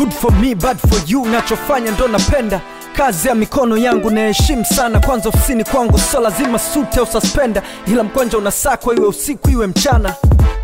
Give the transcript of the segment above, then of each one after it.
Good for me, bad for you, nachofanya ndo napenda. Kazi ya mikono yangu naheshimu sana. Kwanza ofisini kwangu so lazima suit au suspender, ila mkwanja unasakwa iwe usiku iwe mchana.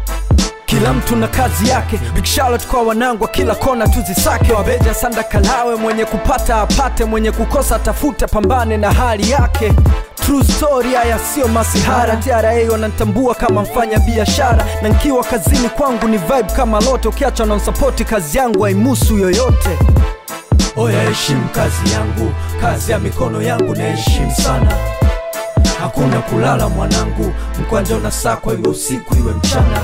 Kila mtu na kazi yake, big shout kwa wanangu kila kona tuzisake. Wabeja sanda kalawe, mwenye kupata apate, mwenye kukosa tafuta, pambane na hali yake. True story, haya sio masihara. TRA wananitambua kama mfanya biashara, na nikiwa kazini kwangu ni vibe kama lote. Ukiacha na support kazi yangu haimusu yoyote. Oya heshimu kazi yangu, kazi ya mikono yangu naheshimu sana. Hakuna kulala mwanangu, mkwanja unasakwa iwe usiku iwe mchana.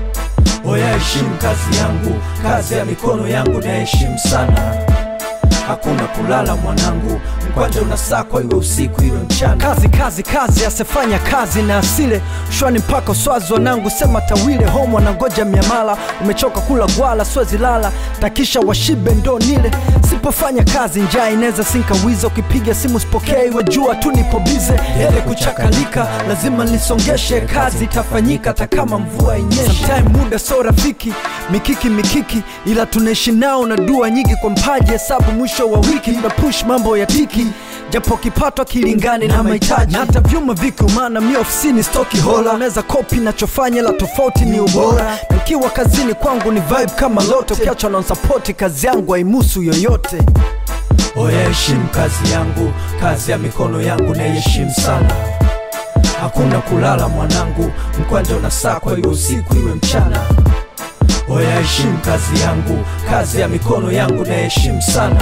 Oya heshimu kazi yangu, kazi ya mikono yangu naheshimu sana. Hakuna kulala mwanangu, mkwanja unasakwa iwe usiku iwe mchana. Kazi kazi kazi, asifanya kazi na asile. Shwani mpaka uswazi wanangu sema tawile. Home wanangoja miamala, umechoka kula gwala swezi lala. Takisha washibe ndo nile. Sipofanya kazi njaa ineza sinka wizo. Ukipiga simu sipokei wajua tu nipo bize. Ele kuchakalika, lazima nisongeshe. Kazi itafanyika hata kama mvua inyeshe. Sometime muda so rafiki, mikiki ila tunaishi nao na dua nyingi kwa mpaji. Hesabu mwisho wa wiki, na push mambo ya tiki. Japo kipato kilingane na mahitaji, na hata vyuma viki umana mi ofisini stoki hola. Unaweza copy nachofanya la tofauti ni ubora. Nikiwa kazini kwangu ni vibe kama lote. Ukiacha na support kazi yangu haimusu yoyote. Oya heshimu kazi yangu, kazi ya mikono yangu naheshimu sana. Hakuna kulala mwanangu, mkwanja unasakwa iwe usiku iwe mchana. Oya heshimu kazi yangu, kazi ya mikono yangu naheshimu sana.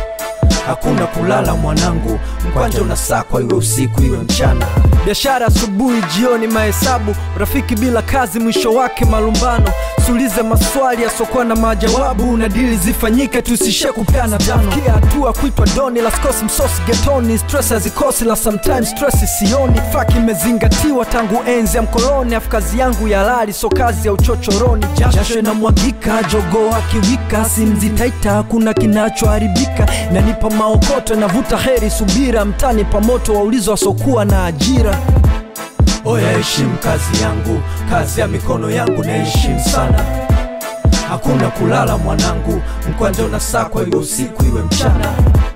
Hakuna kulala mwanangu, mkwanja unasakwa iwe usiku iwe mchana. Biashara asubuhi jioni mahesabu, rafiki bila kazi mwisho wake malumbano. Sulize maswali yasokuwa na majawabu, na dili zifanyike tusishe kupeana tano. Kia hatua kuitwa doni, la skosi msosi getoni. Stress hazikosi la sometimes stress sioni. Faki imezingatiwa tangu enzi ya mkoloni. Afu kazi yangu ya lali so kazi ya uchochoroni. Jasho na mwagika, jogo akiwika, simzi taita hakuna kinachoharibika. Nanipa maokoto navuta heri subira, mtani pa moto waulizo wasokuwa na ajira. Oya heshimu kazi yangu, kazi ya mikono yangu naheshimu sana. Hakuna kulala mwanangu, mkwanja unasakwa iwe usiku iwe mchana.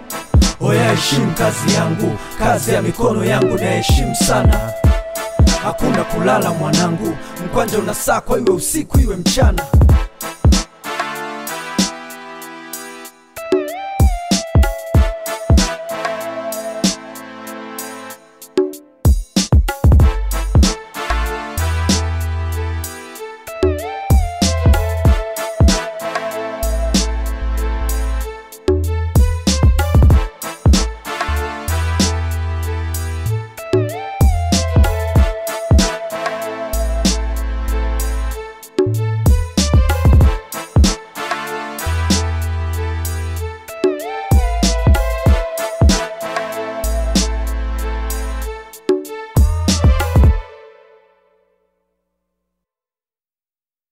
Oya heshimu kazi yangu, kazi ya mikono yangu naheshimu sana. Hakuna kulala mwanangu, mkwanja unasakwa iwe usiku iwe mchana.